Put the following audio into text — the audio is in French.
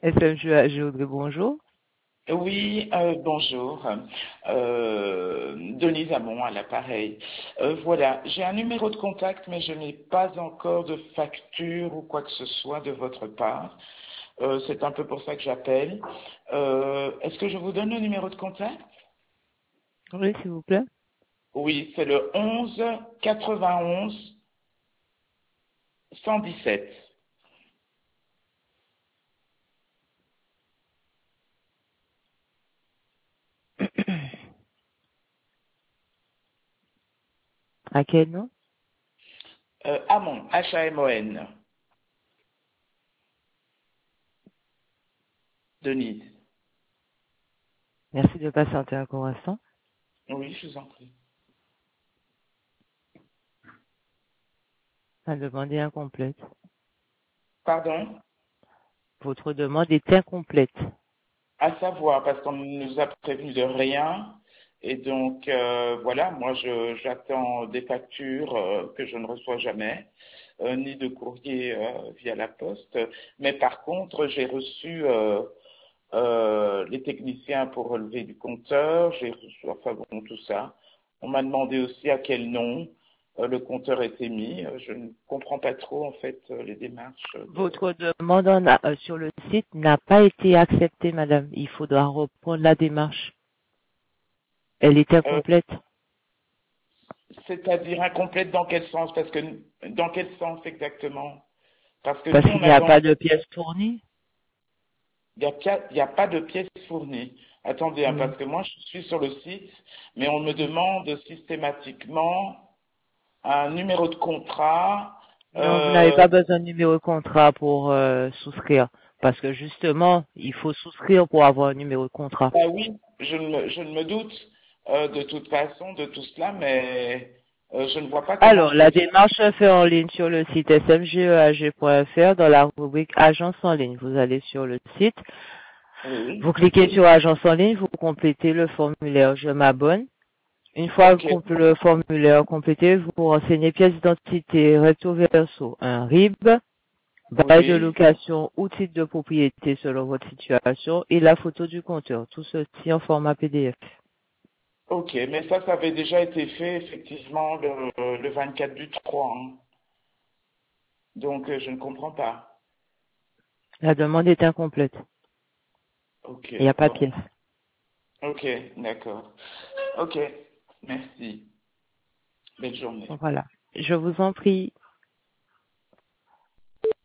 SMG Audrey, bonjour. Oui, bonjour. Denise Hamon à l'appareil. Voilà, j'ai un numéro de contact, mais je n'ai pas encore de facture ou quoi que ce soit de votre part. C'est un peu pour ça que j'appelle. Est-ce que je vous donne le numéro de contact? Oui, s'il vous plaît. Oui, c'est le 11 91 117. À quel nom? Hamon, Hamon. Denise. Merci de patienter un court instant. Oui, je vous en prie. La demande est incomplète. Pardon? Votre demande est incomplète. À savoir, parce qu'on ne nous a prévenu de rien. Et donc, voilà, moi, j'attends des factures que je ne reçois jamais, ni de courrier via la poste. Mais par contre, j'ai reçu les techniciens pour relever du compteur. J'ai reçu, enfin bon, tout ça. On m'a demandé aussi à quel nom le compteur était mis. Je ne comprends pas trop, en fait, les démarches. Votre demande sur le site n'a pas été acceptée, madame. Il faudra reprendre la démarche. Elle est Euh, incomplète. C'est-à-dire incomplète dans quel sens? Parce que dans quel sens exactement? Parce que Parce nous, qu'il on n'y a attend. pas de pièces fournies. Il y a pas de pièces fournies. Attendez, hein, Oui. parce que moi, je suis sur le site, mais on me demande systématiquement un numéro de contrat. Non, vous n'avez pas besoin de numéro de contrat pour souscrire. Parce que justement, il faut souscrire pour avoir un numéro de contrat. Bah oui, je ne me doute de toute façon de tout cela, mais je ne vois pas comment Alors, je la peux. démarche se fait en ligne sur le site smgeag.fr dans la rubrique Agence en ligne. Vous allez sur le site, Oui. vous cliquez sur Agence en ligne, vous complétez le formulaire Je m'abonne. Une fois Ok. que le formulaire complété, vous renseignez pièce d'identité recto verso, un RIB, bail de Oui. location ou titre de propriété selon votre situation et la photo du compteur. Tout ceci en format PDF. Ok, mais ça avait déjà été fait effectivement le 24 du 3, hein. Donc je ne comprends pas. La demande est incomplète. Ok, Il n'y a pas de bon. pièce. Ok, d'accord. Ok, merci. Belle journée. Voilà. Je vous en prie.